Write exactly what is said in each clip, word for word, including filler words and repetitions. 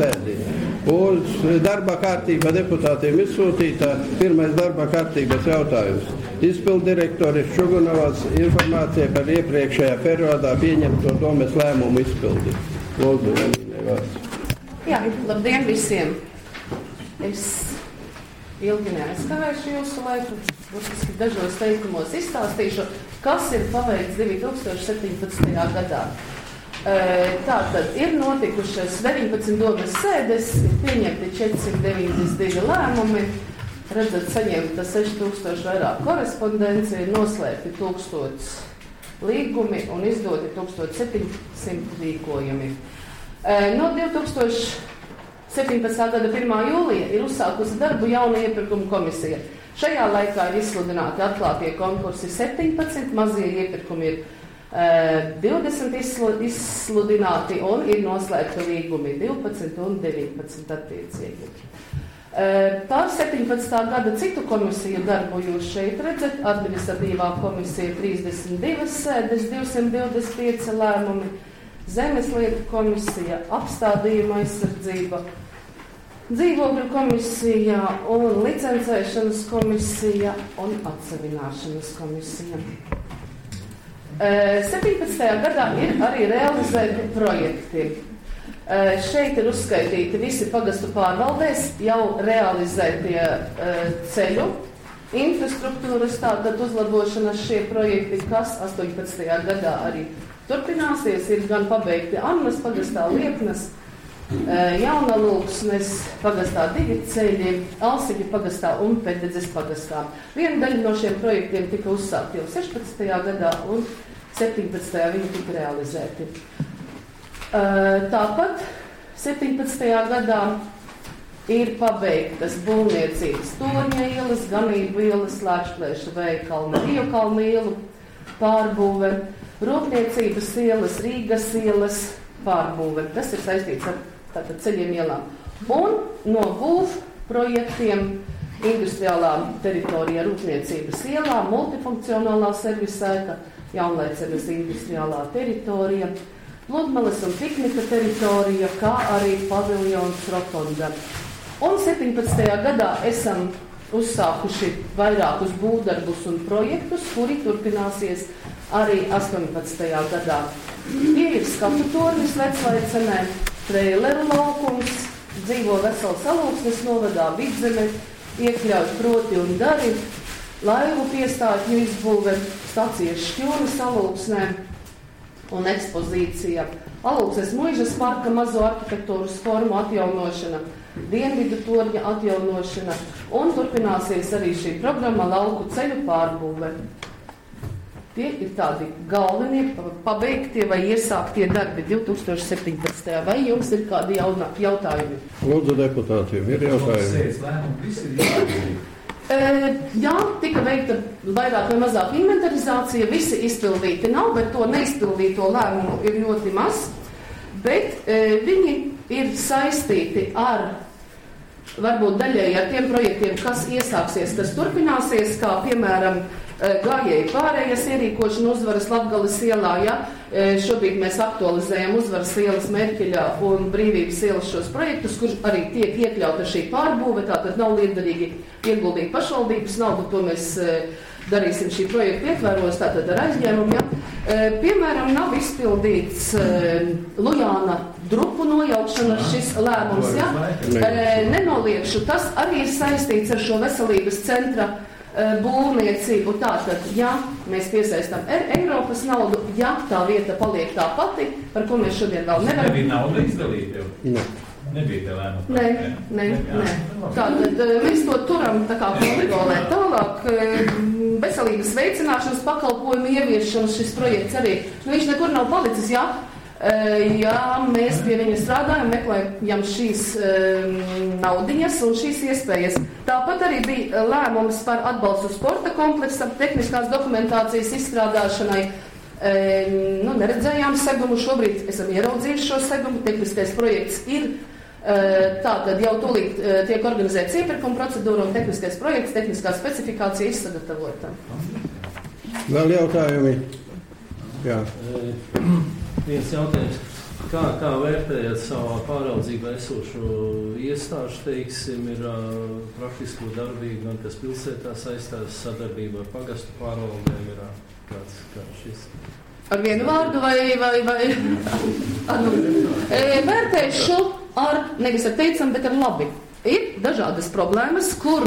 sēdī. Uz darba kārtība deputātiem izsūtīta. Pirmais darba kārtības jautājums. Izpildu direktores Šugunovas informācija par iepriekšējā periodā pieņemto domes lēmumu izpildi. Lūdzu, Janīnai vārds. Jā, labdien visiem. Es ilgi neaizskavēšu jūsu laiku. Būtiski dažos teikumos izstāstīšu, kas ir paveikts divi tūkstoši septiņpadsmitajā gadā. Tātad ir notikušas deviņpadsmit domes sēdes, ir pieņemti četrsimt deviņdesmit divi lēmumi, redzat, saņemta seši tūkstoši vairāk korespondenci, ir noslēgti tūkstots līgumi un izdoti tūkstoš septiņsimt rīkojumi. No divi tūkstoši septiņpadsmitā gada pirmā jūlija ir uzsākusi darbu jauna iepirkuma komisija. Šajā laikā ir izsludināti atklātie konkursi septiņpadsmit, mazie iepirkumi ir divdesmit izsludināti un ir noslēgti līgumi divpadsmit un deviņpadsmit attiecīgi. Par septiņpadsmitā gada citu komisiju darbu jūs šeit redzat. Administratīvā komisija trīsdesmit divas sēdes, divsimt divdesmit pieci lēmumi, zemeslietu komisija, apstādījuma aizsardzība, dzīvokļu komisija un licencēšanas komisija un atsevināšanas komisija. septiņpadsmitajā gadā ir arī realizēti projekti. Šeit ir uzskaitīti visi pagastu pārvaldēs jau realizētie ceļu, infrastruktūras tātad uzlabošanas šie projekti, kas astoņpadsmitajā gadā arī turpināsies, ir gan pabeigti Annas pagastā, Liepnas, Jaunalūksnes pagastā divi ceļi, Alsiņu pagastā un Pēdedzes pagastā. Viena daļa no šiem projektiem tika uzsākti jau sešpadsmitajā gadā un septiņpadsmitajā viņi tika realizēti. Tāpat septiņpadsmitajā gadā ir pabeigtas būvniecības Torņa ielas, Ganību ielas, Lēkšplēša veikala, Riekalnu ielu pārbūve, Rūpniecības ielas, Rīgas ielas pārbūve. Tas ir saistīts ar tātad ceļiem ielām. Un no būv projektiem industriālā teritorija Rūpniecības ielā, multifunkcionālā servisēta, Jaunlaicevas industriālā teritorija, Pludmales un piknika teritorija, kā arī paviljons Rotonda. Un septiņpadsmitajā gadā esam uzsākuši vairākus būvdarbus un projektus, kuri turpināsies arī astoņpadsmitajā gadā. Tie ir skatu tornis Veclaicenē, traileru laukums, dzīvo vesels Alūksnes novadā, Vidzeme, iekļaut proti un dari, laivu piestātņu izbūve, stacijas Šķūnas Alūksnē un ekspozīcija. Alūksnes muižas parka mazo arhitektūras formu atjaunošana, Dienvidu torņa atjaunošana un turpināsies arī šī programma lauku ceļu pārbūve. Tie ir tādi galvenie, pabeigtie vai iesāktie darbi divi tūkstoši septiņpadsmitajā. Vai jums ir kādi jauna, jautājumi? Lūdzu, deputātiem, ir jautājumi. E, jā, tika veikta vairāk vai mazāk inventarizācija, visi izpildīti nav, bet to neizpildīto lēmumu ir ļoti maz. Bet e, viņi ir saistīti ar, varbūt daļēji ar tiem projektiem, kas iesāksies, kas turpināsies, kā piemēram gājēju pārējas ierīkošana Uzvaras Latgales ielā, ja? Šobrīd mēs aktualizējam Uzvaras ielas, Mērķeļa un Brīvības ielas šos projektus, kur arī tiek iekļauta šī pārbūve, tātad nav lietderīgi ieguldīt pašvaldības naudu, to mēs darīsim šī projekta ietvēros, tātad ar aizņēmumu, ja? Piemēram, nav izpildīts Lujāna drupu nojaukšanas šis lēmums, ja? Nenoliekšu, tas arī ir saistīts ar šo veselības centra būvniecību. Tātad, ja mēs piesaistām Eiropas naudu, ja tā vieta paliek tā pati, par ko mēs šodien vēl nevaram. Nebija nauda izdalīta jau? Ne. Nebija te lēmumu? Nē, nē, nē. Tātad, mēs to turam tā kā kontrolē tālāk. Veselības veicināšanas pakalpojumu ieviešanas šis projekts arī, nu viņš nekur nav palicis, ja? Ja mēs pie viņa strādājam, meklējam šīs um, naudiņas un šīs iespējas. Tāpat arī bija lēmums par atbalstu sporta kompleksa tehniskās dokumentācijas izstrādāšanai. Um, nu, neredzējām segumu, šobrīd esam ieraudzījuši šo segumu, tehniskais projekts ir. Uh, tātad jau tūlīt uh, tiek organizēts iepirkuma procedūra un tehniskais projekts, tehniskā specifikācija izsagatavota. Vēl jautājumi? Jā. Viens jautājums. Kā, kā vērtējat savā pāraudzībā esošo iestāžu, teiksim, ir uh, praktisko darbību, gan kas pilsētā saistās sadarbība ar pagastu pārvaldēm, ir uh, kāds, kāds šis? Ar vienu vārdu vai, vai, vai ar, nu, vērtēšu ar, nevis ar teicam, bet ar labi. Ir dažādas problēmas, kur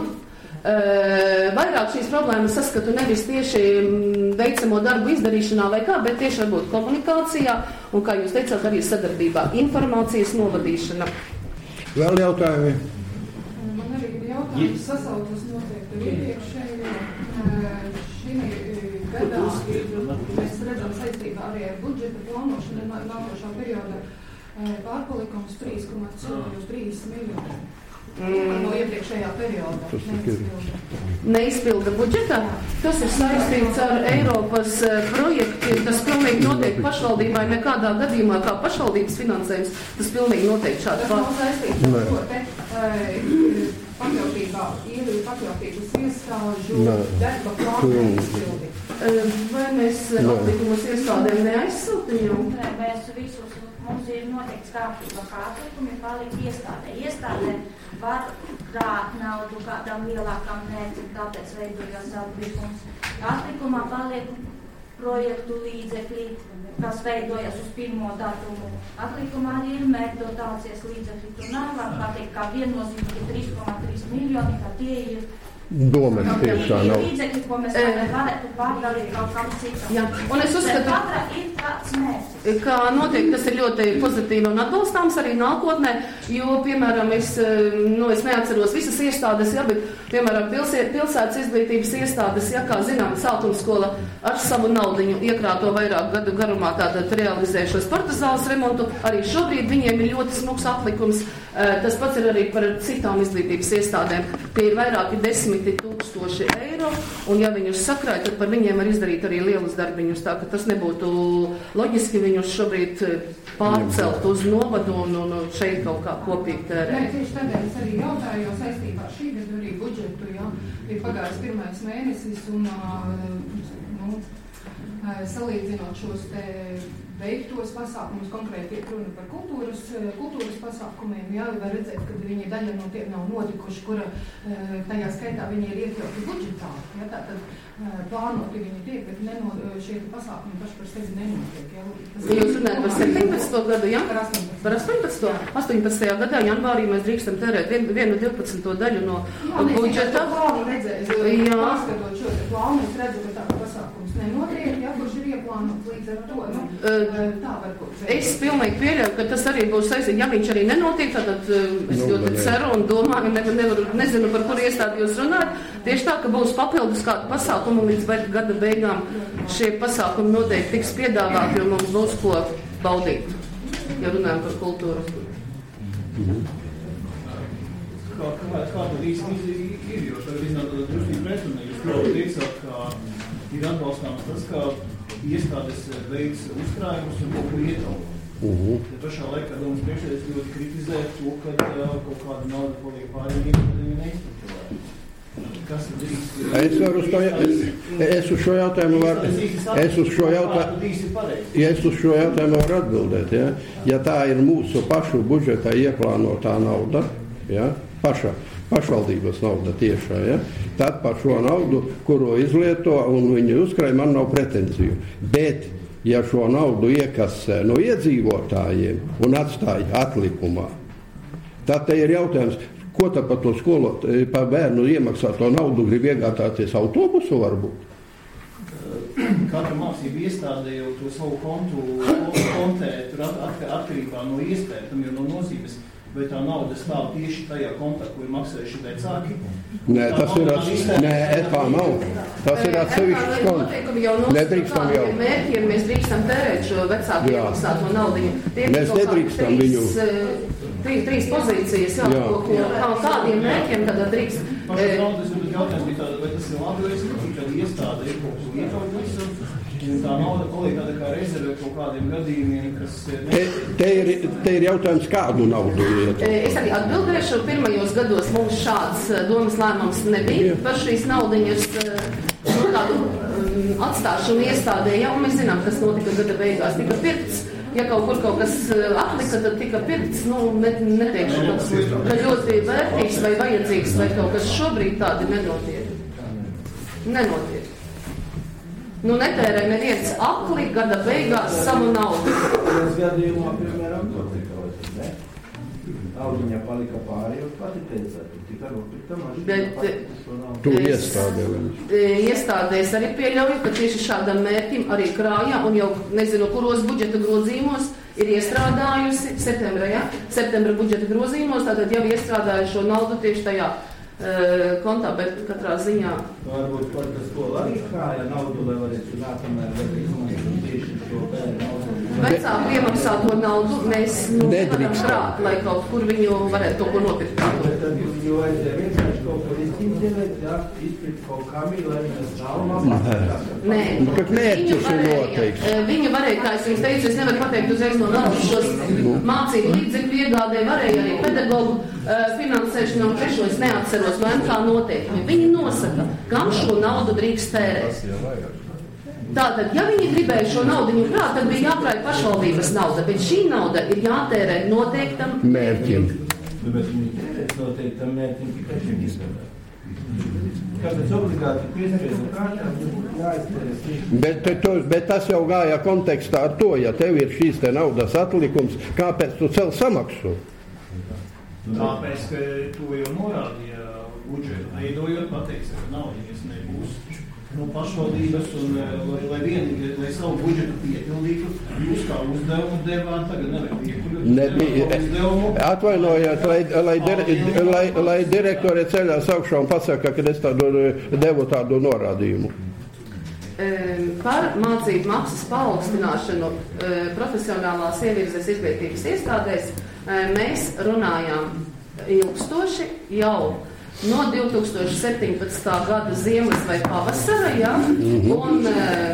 vairāk šīs problēmas saskatu nevis tieši veicamo darbu izdarīšanā vai kā, bet tieši varbūt komunikācijā un, kā jūs teicāt, arī sadarbībā, informācijas novadīšana. Vēl jautājumi? Man arī ir jautājums, sasaucas noteikti ar iepriekšējo. Šī gadā mēs redzam saistībā arī ar budžeta plānošanu nākošā perioda pārpalikums trīs komats trīs miljoni. Mm. No iepriekšējā perioda neizpilda. Neizpilda budžetā? Tas ir saistīts ar Eiropas projektiem. Tas pilnīgi noteikti pašvaldībai nekādā gadījumā kā pašvaldības finansējums. Tas pilnīgi noteikti šādi. Tas nav saistīts ar to te uh, pakļautībā, īri pakļautības iestāžu darba plānu neizpildi. Uh, vai mēs atlikumus iestādēm neaizsūtījām? Nē, mēs visus, mums ir noteikts kārtība, kā atlikumi palikt iestādē. Iestādē var krāt naudu kādām lielākām mērķim, tāpēc veidojās atlikums. Atlikumā paliek projektu līdzekļi, kas veidojas uz pirmo datumu. Atlikumā arī ir mērķi dotācijas līdzekļi. Tu nav var pateikt, kā viennozīmīgi trīs komats trīs miljoni, ka tie ir Domas tieši tā nav. Līdzekļi, ko mēs varētu pārdalīt kaut kam citam. Jā, un es uzskatu, katra ir kāds mērķis. Kā noteikti tas ir ļoti pozitīvi un atbalstāms arī nākotnē, jo, piemēram, es, nu, es neatceros visas iestādes, ja, bet, piemēram, pilsēt, pilsētas izglītības iestādes, ja, kā zinām, sākumskola ar savu naudiņu iekrāto vairāk gadu garumā tātad realizē šo sporta zāles remontu, arī šobrīd viņiem ir ļoti smuks atlikums. Tas pats ir arī par citām izglītības iestādēm. Tie ir vairāki desmiti tūkstoši eiro, un ja viņus sakrāj, tad par viņiem var izdarīt arī lielus darbiņus, tā ka tas nebūtu loģiski viņus šobrīd pārcelt uz novadu un, un šeit kaut kā kopīgi tērēt. Nē, tieši tādēļ es arī jautāju, jo saistībā ar šī gadu arī budžetu, jā, ir pagājis pirmais mēnesis, un, nu, salīdzinot šos te veiktos pasākumus, konkrēti ir runa par kultūras, kultūras pasākumiem, jā, var redzēt, ka viņi daļa no tiem nav notikuši, kura tajā skaitā viņi ir iekļauti budžetā, jā, tātad plānoti viņi tiek, bet neno, šie pasākumi paši par sevi nenotiek, jā. Tas Jūs runājat par septiņpadsmito gadu, jā? Par astoņpadsmito. Par astoņpadsmito. astoņpadsmitajā gadā janvārī mēs drīkstam tērēt vienu divpadsmito daļu no jā, budžeta. Jā, plānu redzēs, pārskatot šo te plānu, es redzu, ka tā pasākums nenotiek, jā, kurš ir ieplānots līdz ar to, nu, uh, tā varbūt. Es pilnīgi pieļauju, ka tas arī būs saistīts, ja viņš arī nenotiek, tad es Nu, ļoti jā. ceru un domāju, ne, nevaru, nezinu, par kur iestādi jūs runājat. Tieši tā, ka būs papildus kādu pasākumu līdz gada beigām. Šie pasākumi noteikti tiks piedāvāti, jo mums būs ko baudīt, ja runājam par kultūru. Kā, kā, kā tad īsti ir, jo šeit iznāk tāda drusku pretruna, jūs jau teicāt, ka ir atbalstāms tas, ka iestādes veids uzkrājumus un kaut ko ietaupa. Uh-huh. Ja pašā laikā domas priekšsēdētājs ļoti kritizē to, ka uh, kaut kāda nauda paliek pārējiem, tad viņi neizturē. Kas tad drīkst? Es varu uz to, es uz šo jautājumu varu, es uz šo jautājumu, ja es uz šo jautājumu varu atbildēt, ja, ja tā ir mūsu pašu budžetā ieplānotā nauda, ja, paša, pašvaldības nauda tiešā, ja, tad par šo naudu, kuru izlieto un viņi uzkrāj, man nav pretenziju. Bet, ja šo naudu iekasē no iedzīvotājiem un atstāja atlikumā, tad te ir jautājums, ko tad par to skolot, par bērnu iemaksāto naudu grib iegādāties autobusu varbūt? Katra mācība iestādē jau to savu kontu kontē, tur atkarībā no iespēju, tam jau no nozīmes. Vai tā nauda stāv tieši tajā kontā, ko ir maksājuši vecāki? Nē, tas ir atsevišķi. Nē, tā nav. Tas ir atsevišķs konts. Nedrīkstam jau. Mērķiem mēs drīkstam tērēt šo vecāku iemaksāto naudiņu. Mēs nedrīkstam viņu. Trīs, trīs pozīcijas, jā, jā. Ko, ko, kā kādiem mērķiem tad drīkst. Pašas naudas, bet jautājums bija tāda, vai tas ir labi, vai es nezinu, kad iestāde ir kaut ko iekļaut visu. Un tā nauda paliek tāda kā rezerve kaut kādiem gadījumiem, kas... Te, te, ir, te ir jautājums, kādu naudu iet. Es arī atbildēšu, pirmajos gados mums šāds domas lēmums nebija par šīs naudiņas no tādu um, atstāšanu iestādē, ja, un mēs zinām, kas notika gada beigās. Tika pirkts ja kaut kur kaut kas atlika, tad tika pirkts, nu, ne, neteikšu, ka ļoti vērtīgs vai vajadzīgs, vai kaut kas šobrīd tādi nenotiek. Nenotiek. Nu, netērē neviens akli gada beigās savu naudu. Tas gadījumā, piemēram, notika, ne? Naudiņa palika pāri, jūs pati teicāt, tika nopirkta mašīna. Bet tu iestādē, iestādēs arī pieļauju, ka tieši šādam mērķim arī krājā, un jau nezinu, kuros budžeta grozījumos ir iestrādājusi septembra, ja? Septembra budžeta grozījumos, tātad jau iestrādāju šo naudu tieši tajā kontā, bet katrā ziņā. Varbūt par tas to arī krāja naudu, lai varētu nākamajā gadā izmantot tieši šo bērnu naudu. Vecāku iemaksāto naudu mēs nu, nevaram krāt, lai kaut kur viņu varētu kaut ko nopirkt. Bet tad jau aizēja vienkārši kaut ko izķimģelēt, jā, izpirkt kaut kamī, lai mēs zaumām. Nē, viņu varēja, viņu varēja, kā es jums teicu, es nevaru pateikt uzreiz no naudas šos mācību līdzekļu iegādē, varēja arī pedagogu finansēšanu, un trešo es neatceros, vai kā noteikumi. Viņi nosaka, kam šo naudu drīkst tērēt. Tātad, ja viņi gribēja šo naudiņu krāt, tad bija jākrāj pašvaldības nauda, bet šī nauda ir jātērē noteiktam mērķim. Bet viņi tērēt noteiktam mērķim tikai šim izgadāt. Kāpēc obligāti piespiedu kārtām jāiztērē? Bet, to, bet tas jau gāja kontekstā ar to, ja tev ir šīs te naudas atlikums, kāpēc tu cel samaksu? Tāpēc, ka to jau norādīja budžetu, veidojot, pateiks, ka naudiņas nebūs. Nu, pašvaldības un, lai, lai vieni, lai savu budžetu piepildītu, jūs kā uzdevumu devāt, tagad nevajag piekuļu. Atvainojiet, lai, lai, dire, lai, lai direktori ceļās augšā un pasaka, ka es tādu devu tādu norādījumu. Par mācību maksas paaugstināšanu profesionālās ievirzes izglītības iestādēs mēs runājām ilgstoši jau no divi tūkstoši septiņpadsmitā gada ziemas vai pavasara, ja? Un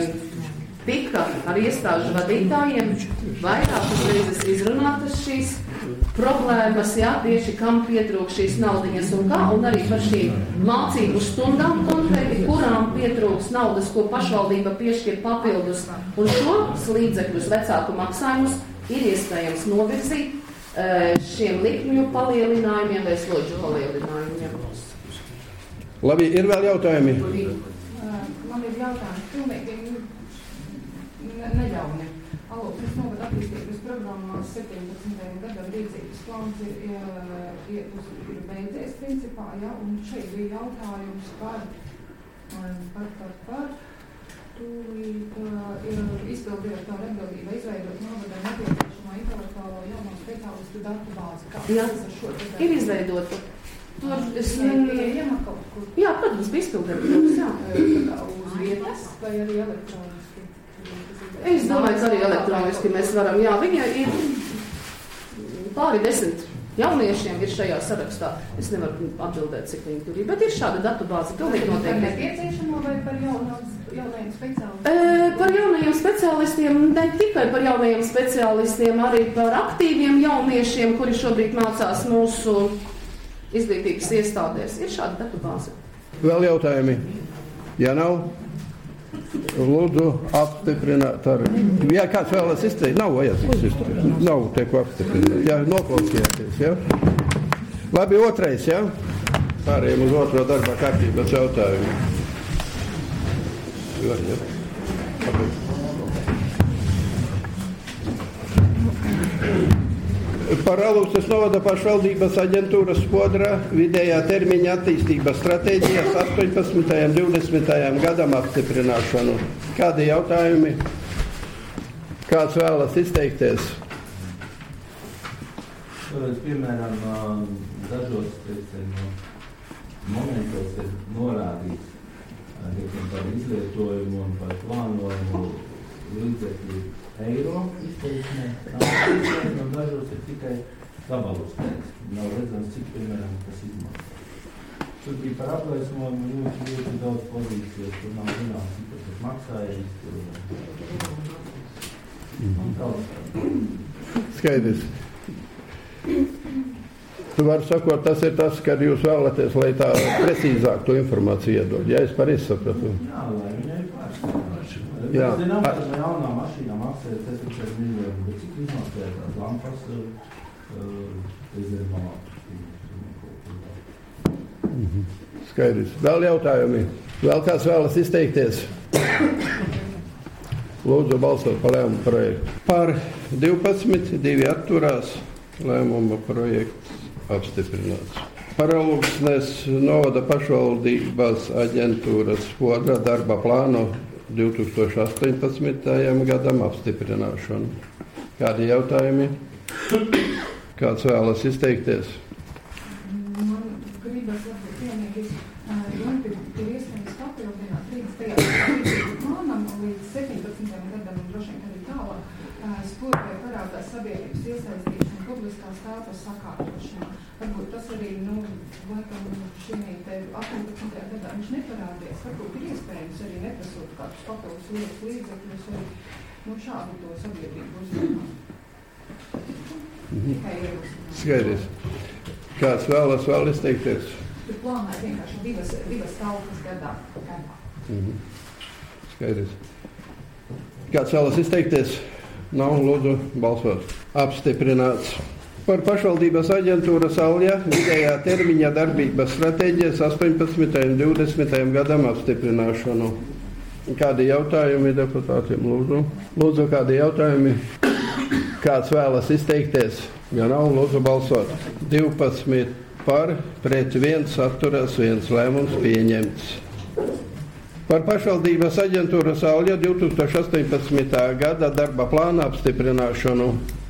tika ar iestāžu vadītājiem vairākas reizes izrunātas šīs problēmas, jā, tieši kam pietrūk šīs naudiņas un kā, un arī par šīm mācību stundām konkrēti, kurām pietrūks naudas, ko pašvaldība piešķir papildus, un šos līdzekļus vecāku maksājumus ir iespējams novirzīt šiem likmju palielinājumiem vai slodžu palielinājumiem. Labi, ir vēl jautājumi? Man ir jautājums pilnīgi neļauni. Alūksnes novada attīstības programmās septiņpadsmitajam gadam rīcības plāns ir, ir, ir beidzies principā, ja, un šeit bija jautājums par, par, par, par tūlīt ir izpildirektora atbildība izveidot novadai nepieciešamo intelektuālo jauno speciālistu datu bāzi. Kā jā, tas ar šo? Ir izveidota. Tur es pieejama kaut kur. Jā, protams, bija izpildirektors, jā. Tā uz vietas vai arī elektroniski? Es domāju, ka arī elektroniski mēs varam, jā, viņa ir pāri desmit jauniešiem ir šajā sarakstā. Es nevaru atbildēt, cik viņi tur ir, bet ir šāda datu bāze. Pilnīgi noteikti. Par nepieciešamo vai par jaunās, jaunajiem speciālistiem? E, par jaunajiem speciālistiem, ne tikai par jaunajiem speciālistiem, arī par aktīviem jauniešiem, kuri šobrīd mācās mūsu izglītības iestādēs. Ir šāda datu bāze. Vēl jautājumi? Ja nav? Lūdzu, apstiprināt ar... Jā, kāds vēlas izteikt? Nav vajadzīgs izteikt. Nav teku apstiprināt. Jā, noklausījāties, jā? Labi, otrais, jā? Pārējiem uz otro darba kārtības jautājumu. Jā, jā. Labi. Par Alūksnes novada pašvaldības aģentūras Spodra vidējā termiņa attīstības stratēģijas astoņpadsmitajam divdesmitajam gadam apstiprināšanu. Kādi jautājumi? Kāds vēlas izteikties? Piemēram, dažos teicam, momentos ir norādīts teicam, par izlietojumu un par plānojumu līdzekļu eiro izteiksmē, un dažos ir tikai gabalus teiks. Nav redzams, cik, piemēram, tas izmanto. Tur bija par aplaismojumu ļoti, ļoti daudz pozīcijas, tur nav zināms, cik tas maksājums, tur daudz. Skaidrs. Tu vari sakot, tas ir tas, kad jūs vēlaties, lai tā precīzāk to informāciju iedod. Ja es pareizi sapratu. Jā, lai viņai pārskatās. Jā. Zinām, ka jaunā mašīnā maksā sešdesmit miljoni, bet cik izmaksāja tās lampas rezervā? Mhm. Skaidrs. Vēl jautājumi? Vēl kāds vēlas izteikties? Lūdzu balsot par lēmumu projektu. Par divpadsmit, divi atturās, lēmuma projekts apstiprināts. Par Alūksnes novada pašvaldības aģentūras podra darba plānu divi tūkstoši astoņpadsmitajam gadam apstiprināšanu. Kādi jautājumi? Kāds vēlas izteikties? Man gribas varbūt vienīgi, Jonti, ir iespējams papildināt līdz tajā plānam līdz septiņpadsmitajam gadam un droši vien arī tālāk sportē parādās sabiedrības iesaistīšana un publiskās telpas sakārtošanā. Varbūt tas arī, nu, laikam šī te astoņpadsmitajā gadā viņš neparādījās. Varbūt ir iespējams arī neprasot kādus papildus lietas līdzekļus vai, nu, šādu to sabiedrību uzmanāt. Tikai ierosināt. Skaidrs. Kāds vēlas vēl izteikties? Tu plānē vienkārši divas, divas telpas gadā. Mhm. Skaidrs. Kāds vēlas izteikties? Nav, lūdzu, balsot. Apstiprināts. Par pašvaldības aģentūras Alja vidējā termiņa darbības stratēģijas astoņpadsmitajam un divdesmitajam gadam apstiprināšanu. Kādi jautājumi deputātiem, lūdzu? Lūdzu, kādi jautājumi? Kāds vēlas izteikties? Ja nav, lūdzu, balsot. divpadsmit par, pret viens atturās, viens lēmums pieņemts. Par pašvaldības aģentūras Alja divi tūkstoši astoņpadsmitā gada darba plāna apstiprināšanu.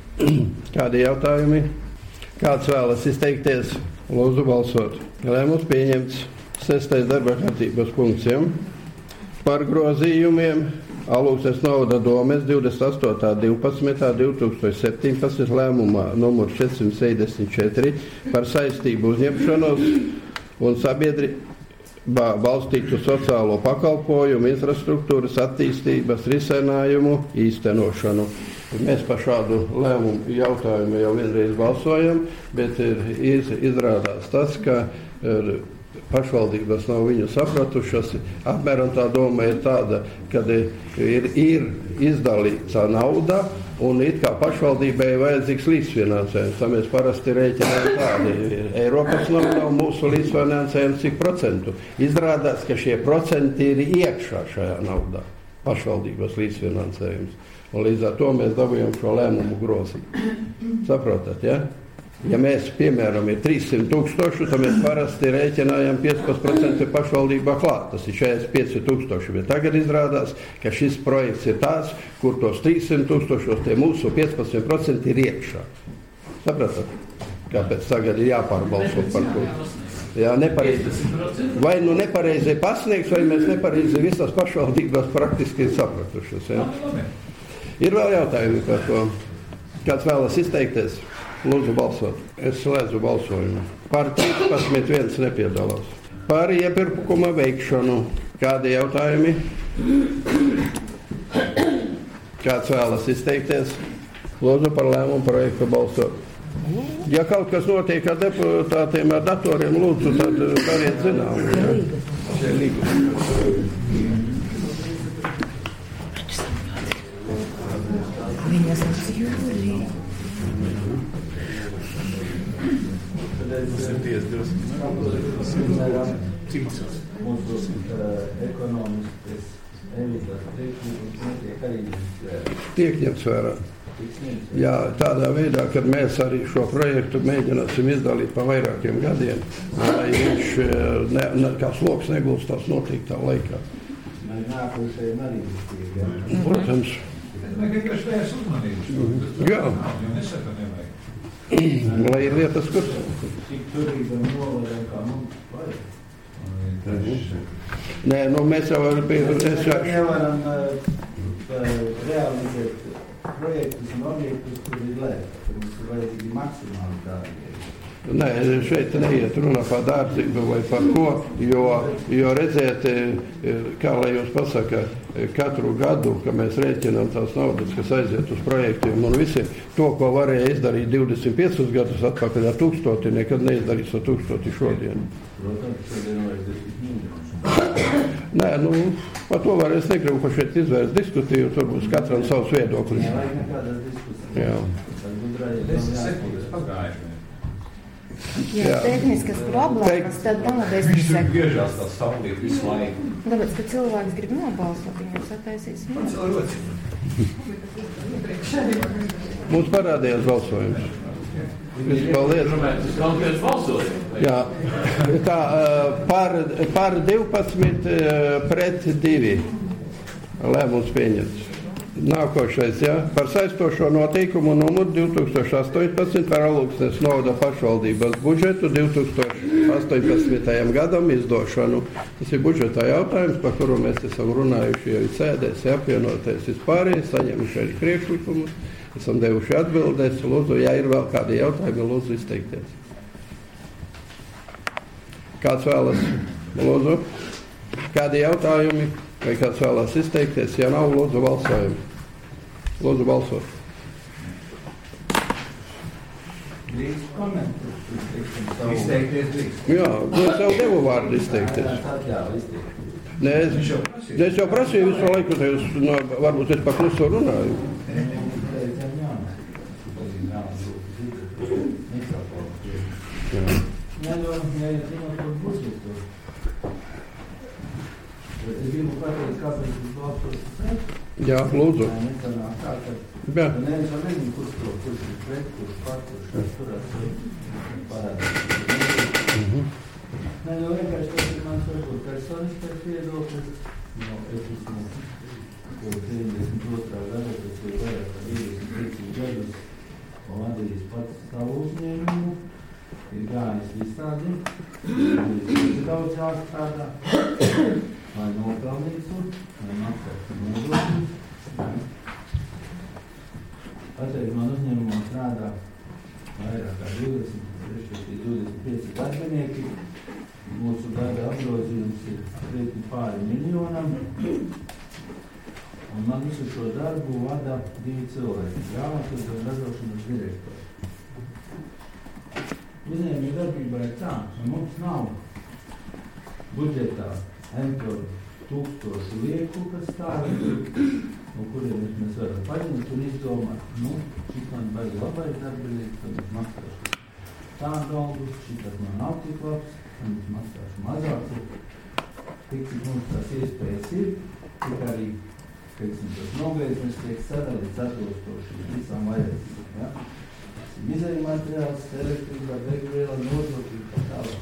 Kādi jautājumi? Kāds vēlas izteikties? Lūdzu balsot. Lēmums pieņemts. Sestais darba kārtības punkts. Ja? Par grozījumiem Alūksnes novada domes divdesmit astotā divpadsmitā divi tūkstoši septiņpadsmit lēmumā numur četrsimt sešdesmit četri par saistību uzņemšanos un sabiedrību balstītu sociālo pakalpojumu, infrastruktūras attīstības risinājumu īstenošanu. Mēs par šādu lēmumu jautājumu jau vienreiz balsojam, bet ir iz, izrādās tas, ka ir, pašvaldības nav viņu sapratušas. Apmēram tā doma ir tāda, kad ir, ir izdalīta nauda un it kā pašvaldībai vajadzīgs līdzfinansējums. Tā mēs parasti rēķinām tādi. Eiropas nauda un mūsu līdzfinansējums cik procentu. Izrādās, ka šie procenti ir iekšā šajā naudā. Pašvaldības līdzfinansējums. Un līdz ar to mēs dabūjam šo lēmumu grozīt. Saprotat, ja? Ja mēs, piemēram, ir trīssimt tūkstoši, tad mēs parasti rēķinājam piecpadsmit procenti pašvaldībā klāt. Tas ir četrdesmit pieci tūkstoši. Bet tagad izrādās, ka šis projekts ir tāds, kur tos trīssimt tūkstošos tie mūsu piecpadsmit procenti ir iekšā. Sapratat? Kāpēc tagad ir jāpārbalso par to? Jā, nepareizi. Vai nu nepareizi pasniegs, vai mēs nepareizi visas pašvaldības praktiski ir sapratušas. Ja? Ir vēl jautājumi par to. Kāds vēlas izteikties? Lūdzu balsot. Es slēdzu balsojumu. Par trīspadsmit viens nepiedalās. Par iepirkuma veikšanu. Kādi jautājumi? Kāds vēlas izteikties? Lūdzu par lēmumu projektu balsot. Ja kaut kas notiek ar deputātiem ar datoriem, lūdzu, tad dariet zinām. Ja? Viņas atzīvīgi. Tas ir tiesdevs. Mūsu ekonomiskas elitas priekšlikums netiek arī tiek ņemts vērā. Jā, tādā veidā, kad mēs arī šo projektu mēģināsim izdalīt pa vairākiem gadiem, lai viņš ne, ne, kā sloks negulstās noteiktā laikā. Nākošajiem arī tiek, jā. Protams. Vienkārši vērst uzmanību. Jā. Jo nesaka nevajag. Lai ir lietas, kur... Tik turīgam novaram, kā mums vajag. Nē, nu mēs jau varam... Mēs jau nevaram realizēt projektus un objektus, kur ir lēta. Tur mums ir vajadzīgi maksimāli tādi. Nē, šeit neiet runa par dārdzību vai par ko, jo, jo redzēt, kā lai jūs pasaka, katru gadu, ka mēs rēķinām tās naudas, kas aiziet uz projektiem un visiem, to, ko varēja izdarīt divdesmit piecus gadus atpakaļ ar tūkstoti, nekad neizdarīs ar tūkstoti šodien. Protams, šodien vajag desmit miljonus. Nē, nu, par to var es negribu, ka šeit izvērst diskusiju, tur būs katram savs viedoklis. Jā, vajag nekādas diskusijas. Jā. Desmit sekundes pagājuši. Jā, Jā. tehniskas problēmas, tad nav desmit Viņš tur sekundes. biežās tā saulīt visu laiku. Tāpēc, ka cilvēks grib nobalsot, viņam sataisīs Pats viņu. vēl rocina. Mums parādījās balsojums. Paldies. Konkrēts balsojums. Jā, tā par, par divpadsmit pret divi lēmums pieņemts. Nākošais, jā, par saistošo noteikumu numuru divi tūkstoši astoņpadsmit par Alūksnes novada pašvaldības budžetu divi tūkstoši astoņpadsmitajam gadam izdošanu. Tas ir budžetā jautājums, par kuru mēs esam runājuši jau sēdēs, apvienoties vispārēji, saņemuši arī priekšlikumus, esam devuši atbildēs. Lūdzu, ja ir vēl kādi jautājumi, lūdzu izteikties. Kāds vēlas? Lūdzu. Kādi jautājumi? Vai kāds vēlās izteikties? Ja nav, lūdzu balsojumu. Lūdzu balsot. Drīkst komentēt. Izteikties drīkst. Jā, es jau devu vārdu izteikties. Jā, izteikties. Nē, es, es jau prasīju visu laiku, te jūs, no, varbūt es pa kluso runāju. Jā. Jā, jo, ja ir zinot par budžetu. Es gribu pateikt, kāpēc es balsoju pret. Jā, lūdzu. Lai nesanāk tā, ka Jā. nevis jau nezinu, kurš to, kurš ir pret, kurš par, kurš kas turās parādās. Mhm. Nē, jo vienkārši tas ir mans varbūt personiskais viedoklis. No, es esmu jau deviņdesmit otrā gada, tas ir vairāk kā divdesmit pieci gadus, un vadījis pats savu uzņēmumu, ir gājis visādi, ir daudz jāstrādā, lai nopelnītu, lai maksātu nodokļus. Pateikt, man uzņēmumā strādā vairāk kā divdesmit, divdesmit pieci darbinieki. Mūsu gada apgrozījums ir krietni pāri miljonam, un man visu šo darbu vada divi cilvēki, grāmatas un ražošanas direktori. Uzņēmēju darbībā ir tā, ka mums nav budžetā entoru tūkstošu lieku, kas stāv, no kuriem mēs varam paņemt un izdomāt, nu, šis man baigi labais darbinieks, tad es maksāšu tādu algu, šitas man nav tik labs, un es maksāšu mazāk, tik cik mums tās iespējas ir, tik arī, teiksim, tas nogrieznis tiek sadalīts atbilstoši visām vajadzībām, ja? Izēju materiāls, elektrība, degviela, nodokļi, tā tālāk.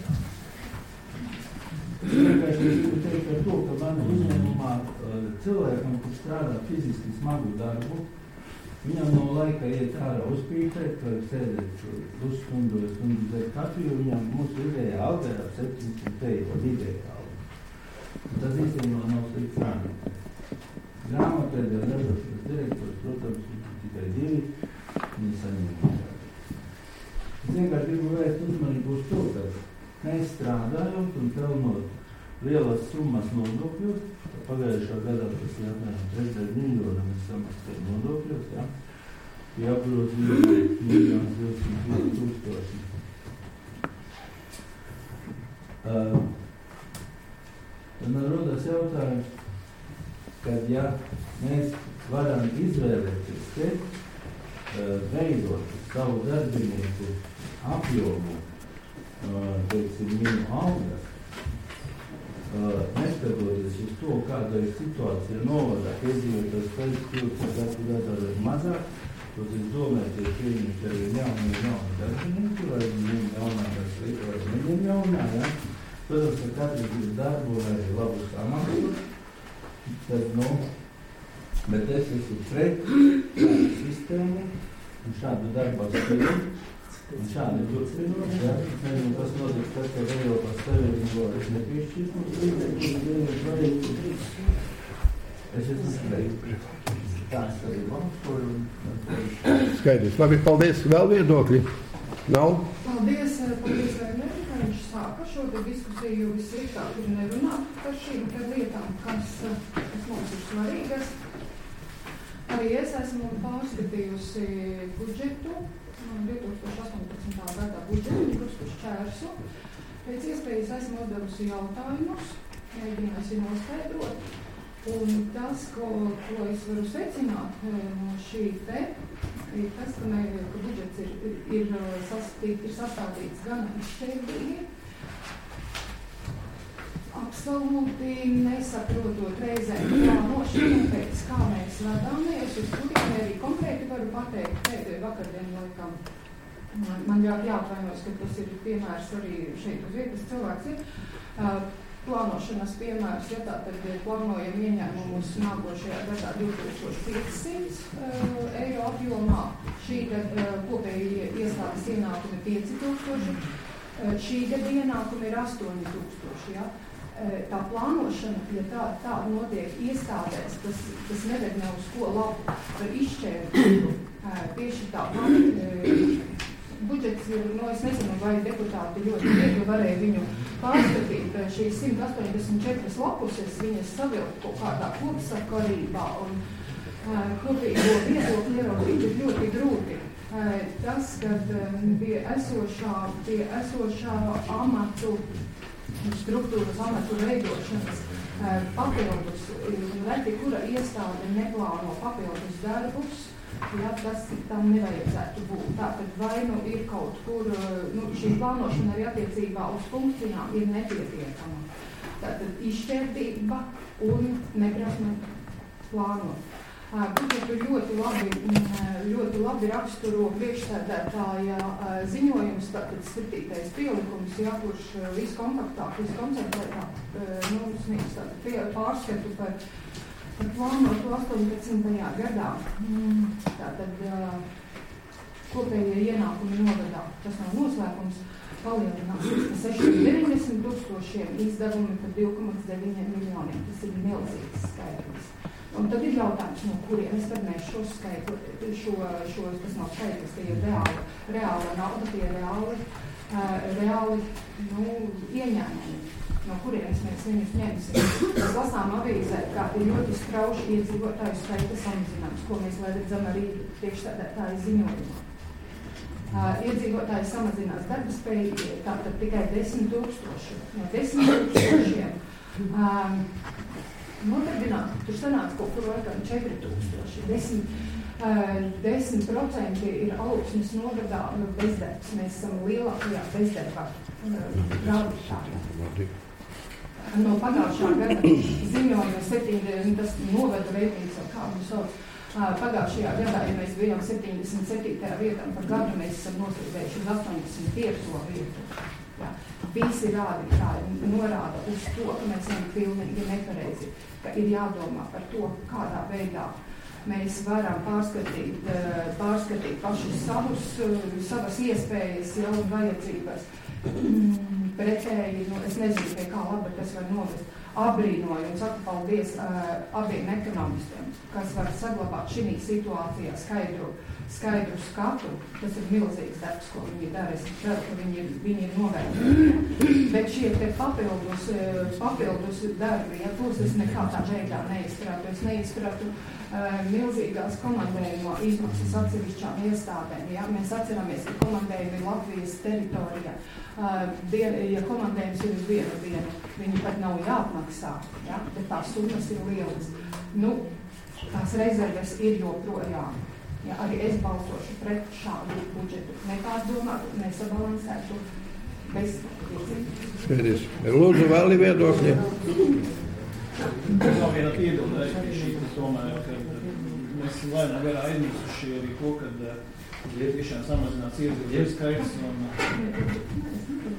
Vienkārši es gribu teikt par to, ka man uzņēmumā cilvēkam, kurš strādā fiziski smagu darbu, viņam nav laika iet ārā uzpīpēt, vai sēdēt pusstundu vai stundu zēt kafiju, viņam mūsu vidējā alga ir septiņsimt eiro vidējā alga. Un tas īstenībā nav slikts nākt. Grāmatveida ražošanas direktors, protams, tikai divi, viņi saņem. Es vienkārši gribu vērst uzmanību uz to, ka mēs strādājot un pelnot lielas summas nodokļos, pagājušā gadā tas ir apmēram trešdaļ miljonu mēs samaksājam nodokļos, jā, ja apgrozījumi miljonus divsimt pieci tūkstoši. Uh, tad man rodas jautājums, kad ja mēs varam izvēlēties te, uh, veidot savu darbinieku apjomu, uh, teiksim, viņu algas, Uh, neskatoties uz to, kāda ir situācija novadā, ka iedzīvotājs skaits kļūst ar katru gadu arvien mazāk, tad es domāju, ka pieņemt arī jauni un jauni darbinieki, vai viņiem jaunā vai slikta, vai viņiem jaunā, ja? Protams, ka katrs ir darbu vai arī labu samaksu, tad, nu, bet es esmu pret šādu sistēmu un šādu darbā spēju. Un šādi turpinot, ja, es nezinu, kas notiks, tas, ka Eiropas Savienībā es nepiešķirs mums līdzekļus, es esmu spēc. Tās arī balsoju. Skaidrs. Labi, paldies. Vēl viedokļi? Nav? Paldies, paldies Vērneri, ka viņš sāka šo diskusiju, jo visriktāk ir nerunāt par šīm lietām, kas, kas mums ir svarīgas. Arī es esmu pārskatījusi budžetu, divi tūkstoši astoņpadsmitā gadā budžetu, drusku šķērsu. Pēc iespējas esmu uzdevusi jautājumus mēģināsim noskaidrot. Un tas, ko, ko es varu secināt no šī te, ir tas, ka, mē, ka budžets ir, ir, ir, sastīt, ir sastādīts gan izšķērdīgi, absolūti nesaprotot reizēm plānošanu pēc, kā mēs vadāmies, uz kuriem arī konkrēti varu pateikt, pēdējo vakardienu laikam. Man, man jā, jāatvainos, ka tas ir piemērs arī šeit uz vietas cilvēks ir. Uh, plānošanas piemērs, ja tā tad plānojam ieņēmumus nākošajā gadā divi tūkstoši piecsimt uh, eiro apjomā, šī gada uh, kopēji iestādes ienākumi pieci tūkstoši, uh, šī gada ienākumi ir astoņi tūkstoši, ja. Uh, tā plānošana, ja tā, tā notiek iestādēs, tas, tas neved ne uz ko labu, par izšķērtību, uh, tieši tā uh, budžets ir, no es nezinu, vai deputāti ļoti viegli varēja viņu pārskatīt, šīs simt astoņdesmit četras lapuses, viņas savilkt kaut kādā kopsakarībā un uh, kopīgo viedokli ieraudzīt ir ļoti grūti. Uh, tas, kad um, bija esošā, bija esošā amatu, struktūras amatu veidošanas uh, papildus, reti, kura iestāde neplāno papildus darbus, ja, tas tam nevajadzētu būt. Tātad vai nu ir kaut kur, nu, šī plānošana arī attiecībā uz funkcijām ir nepietiekama. Tātad izšķērdība un neprasme plānot. Budžetu ļoti labi, ļoti labi raksturo priekšsēdētāja ziņojums, tātad septītais pielikums, ja, kurš viskompaktāk, viskoncentrētāk, nu, sniegs tātad pārskatu par par plānotu astoņpadsmitajā gadā. Tātad kopējie ienākumi novadā, tas nav noslēpums, palielinās par sešiem deviņdesmit tūkstošiem, izdevumi par divi komats deviņi miljoniem. Tas ir milzīgs skaitlis. Un tad ir jautājums, no kurienes tad mēs šo skaitli, šo, šo, tas nav skaitlis, tie ir reāli, reāla nauda, tie ir reāli, uh, reāli, nu, ieņēmumi. No kurienes mēs viņus ņemsim. Mēs lasām avīzē, kā ir ļoti strauši iedzīvotāju skaita samazinājums, ko mēs lai redzam arī priekšsēdētāju ziņojumā. Uh, iedzīvotāji samazinās darba spēju, tātad tikai desmit tūkstoši. No desmit tūkstošiem um, nodarbināt, tur sanāca kaut kur laikam četri tūkstoši. desmit procenti ir Alūksnes novadā bezdarbs. Mēs esam lielākajā bezdarbā rādītājā. No pagājušā gada ziņojuma septiņdesmit, tas novada veidības, kā mums sauc, pagājušajā gadā, ja mēs bijām septiņdesmit septītajā vietā par gadu, mēs esam noslīdējuši uz astoņdesmit piekto vietu. Jā. Visi rādītāji norāda uz to, ka mēs esam pilnīgi nepareizi, ka ir jādomā par to, kādā veidā mēs varam pārskatīt, pārskatīt paši savus, savas iespējas, jau vajadzības. Pretēji, nu, es nezinu, pie kā labi tas var novest. Abrīnoju un saku paldies uh, abiem ekonomistiem, kas var saglabāt šī situācijā skaidru, skaidru skatu. Tas ir milzīgs darbs, ko viņi dara. Es ceru, ka viņi, viņi ir novērtēti. Bet šie te papildus, papildus darbi, ja tos es nekādā veidā neizpratu. Es neizpratu uh, milzīgās komandējuma izmaksas atsevišķām iestādēm. Ja? Mēs atceramies, ka komandējumi ir Latvijas teritorijā. Uh, dien, ja komandējums ir uz vienu dienu, viņi pat nav jāapmaksā, ja? Bet tās summas ir lielas. Nu, tās rezerves ir joprojām. Ja, arī es balsošu pret šādu budžetu. Nepārdomātu, nesabalansētu bez Skaidrs. Lūdzu, vēl ir viedokļi. Nav viena piebilda arī šī, tomēr, ka mēs vainā garā aizmirsuši arī to, kad ir tiešām samazināts iedzīvotāju skaits un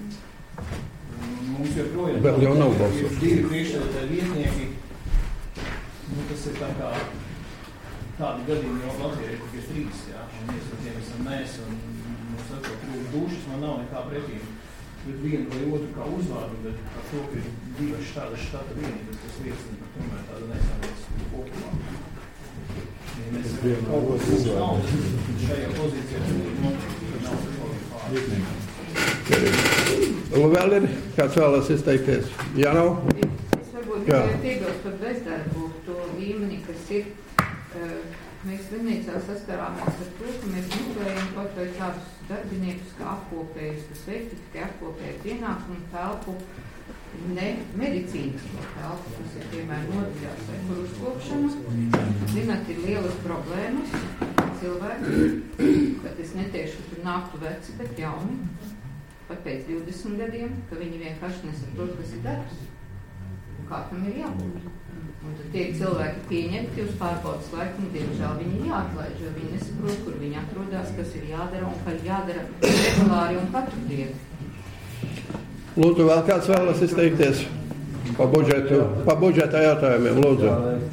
mums joprojām vēl jau nav balsots. Divi priekšsēdētāji vietnieki, nu tas ir tā kā tādi gadījumi jau Latvijā ir tikai trīs, jā, un mēs ar tiem esam mēs, un mums atkal trūk dušas, man nav nekā pretī pret vienu vai otru kā uzvārdu, bet par to, ka ir divas tādas štata vienības, tas liecina par tomēr tāda nesamības kopumā. Ja mēs kaut ko būs naudas, šajā pozīcijā tad naudas vēl ir pārāk. Vēl ir kāds vēlas izteikties? Jā, nav? Es varbūt gribēju piebilst par bezdarbu to līmeni, kas ir. Mēs Vinnīcā saskarāmies ar to, ka mēs meklējam kaut vai tādus darbiniekus kā apkopējus, kas veiktu tikai apkopējas ienākumu telpu ne medicīnisko telpu, kas ir, piemēram, nodaļās vai kur uzkopšana. Zināt, ir lielas problēmas cilvēki, kad es neteikšu, ka tur nāktu veci, bet jauni, pat pēc divdesmit gadiem, ka viņi vienkārši nesaprot, kas ir darbs. Un kā tam ir jābūt. Un tad tiek cilvēki pieņemti uz pārbaudas laiku, un diemžēl viņi ir jāatlaiž, jo viņi nesaprot, kur viņi atrodas, kas ir jādara un kā jādara regulāri un katru dienu. Lūdzu, vēl kāds vēlas izteikties pa budžetu, pa budžeta jautājumiem, lūdzu.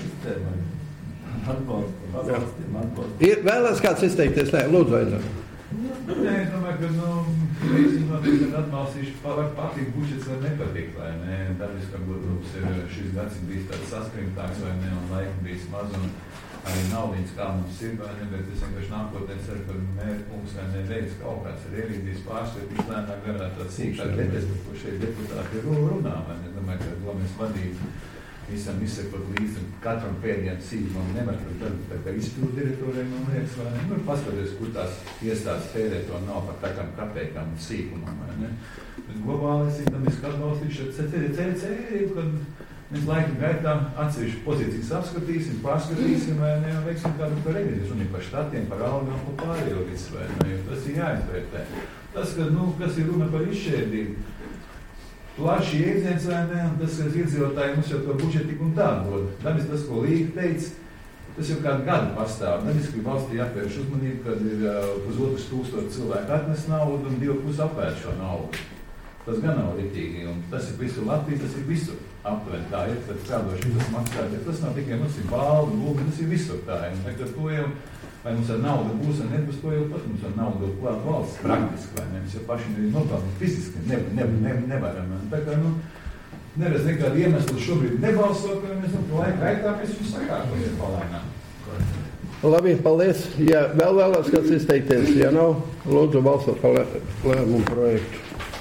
Ir vēlas kāds izteikties? Nē, lūdzu, Aizar. Nē, es domāju, ka, nu, reizim noteikti atbalstīšu par patīk budžets vai nepatīk, vai ne. Daļas, ka būtums ir šis gads ir bijis tāds saskrimtāks, vai ne, un laika bijis maz, un arī naudiņas, kā mums ir, vai ne, bet es vienkārši nākotnē ceru, ka mērķpunkts vai ne veids kaut kāds ir ierīdījis pārskatīt lēnā garā tāds sīkāk detaļas, par ko šeit deputāti ir runā, vai ne. Domāju, ka to mēs vadību visam izsekot līdzi, katram pēdējiem sīkumam nevar, tad tā kā izpildu direktoriem, man liekas, vai ne, nu, paskaties, kur tās iestādes tērē to nav par takām kapēkām un sīkumam, vai ne. Bet globāli es tam es atbalstīšu ceļu cerību, kad mēs laika gaitā atsevišķu pozīcijas apskatīsim, pārskatīsim, vai ne, un veiksim kādu par revizijas, un par štatiem, par algām, par pārējo visu, vai ne, jo tas ir jāizvērtē. Tas, ka, nu, kas ir runa par izšķērdību, plaši iedziens, vai ne, un tas, kas iedzīvotāji mums jau to budžetu tik un tā dod. Davis tas, ko Līga teica, tas jau kādu gadu pastāv. Davis, ka valstī jāpievērš uzmanību, kad ir uh, pusotras tūkstoši cilvēku atnes naudu un divu pusi apvērt šo naudu. Tas gan nav ritīgi, un tas ir visur Latvija, tas ir visur aptuveni tā, ja tad kādoši tas maksāt, ja tas nav tikai mums ir balda, būmi, tas ir visur tā, un tagad to jau, vai mums ar naudu būs, un nebūs to jau pat, mums ar naudu klāt valsts praktiski, vai ne, mēs jau paši nevi nopelnīt fiziski, ne, ne, ne, nevaram, un tā kā, nu, neredz nekādu iemeslu šobrīd nebalsot, ka mēs, nu, laika gaitā mēs viņu sakārtosim palēnām. Labi, paldies. Ja vēl vēlas kāds izteikties, ja nav, lūdzu balsot par lēmumu projektu.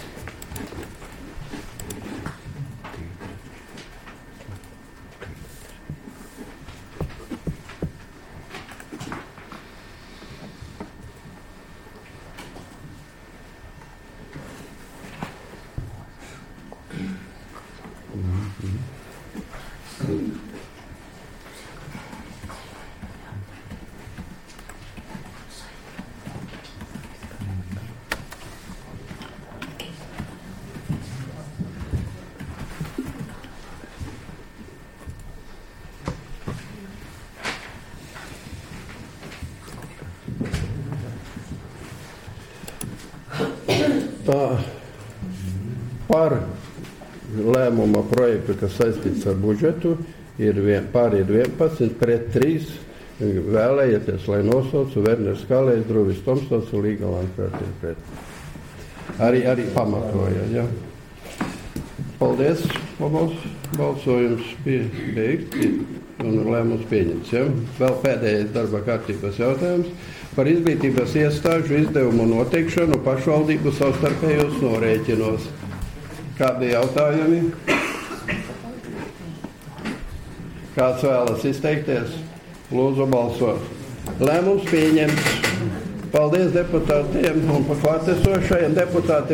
Tā, par lēmuma projektu, kas saistīts ar budžetu, ir vien, pār ir vienpadsmit pret trīs. Vēlējieties, lai nosaucu Werners Kalējs, Druvis Tomsons un Līga Landkārtiem pret. Arī, arī pamatoja, ja. Paldies, labos balsojums bija beigts un lēmums pieņemts, ja. Vēl pēdējais darba kārtības jautājums par izglītības iestāžu izdevumu noteikšanu pašvaldību savstarpējos norēķinos. Kādi jautājumi? Kāds vēlas izteikties? Lūdzu balsot. Lēmums pieņemts. Paldies deputātiem un par klātesošajiem deputātiem.